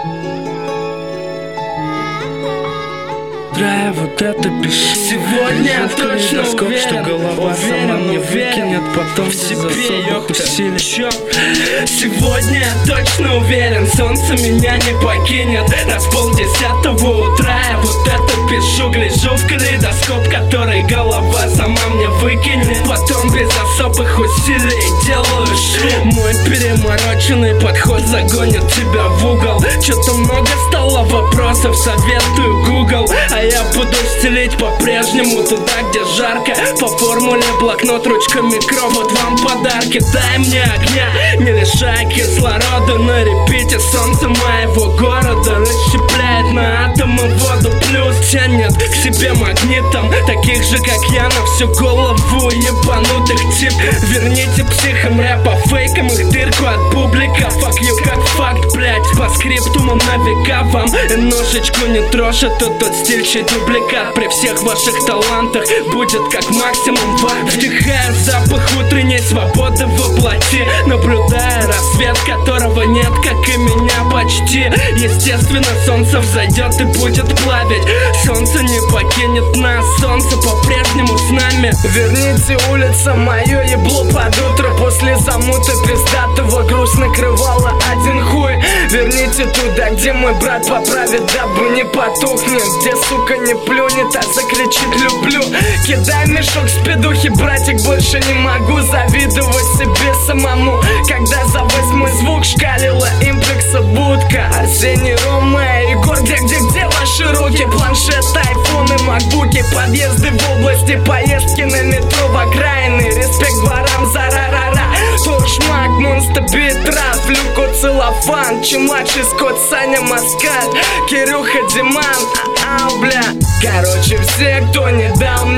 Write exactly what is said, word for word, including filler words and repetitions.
Драя, вот это пиши. Сегодня точно скоп, уверен, что голова уверен, сама мне уверен, выкинет потом в себе, особых усилий. Чё? Сегодня я точно уверен, солнце меня не покинет. На с полдесятого утра я вот это пишу. Гляжу в калейдоскоп, который голова сама мне выкинет. Потом без особых усилий делаю шум. Мой перемороченный подход загонит тебя в угол. Чё-то много стало вопросов, советую Google. А я буду стелить по-прежнему туда, где жарко. По формуле блокнот, ручка, микро, вот вам подарки. Дай мне огня, не лишай кислорода. На репите солнце моего города расщепляет на атомы воду. Плюс тянет к себе магнитом таких же, как я, на всю голову ебанутых тип. Верните психам рэпа, фейкам их дырку от публика. Fuck you как факт, блять, по скриптумам на века. Вам ножечку не трожь, это тот стиль, чей дубликат при всех ваших талантах будет как максимум ват. Вдыхая запах утренней свободы воплоти, наблюдая рассвет, которого нет, как и меня почти. Естественно, солнце взойдет и будет плавить. Солнце не покинет нас, солнце по-прежнему с нами. Верните улица, мое ебло под утро. После замуты пиздатого грусть накрывала один хуй. Верните туда, где мой брат поправит, дабы не потухнет. Где сука не плюнет, а закричит люблю. Кидай мешок с педухи, братик, больше не могу завидовать себе самому. Когда за восьмой звук шкалила имплекса будка. Арсений, Рома, Егор, где, где, где ваши руки? Планшет, айфоны, макбуки, подъезды в области, поездки на метро в окраины. Респект дворам за ра-ра-ра. Торшмак, монстр, бит, раф, люко, целлофан. Чем младший Скотт, Саня, Маскаль, Кирюха, Диман, а-а, бля. Короче, все, кто не дал мне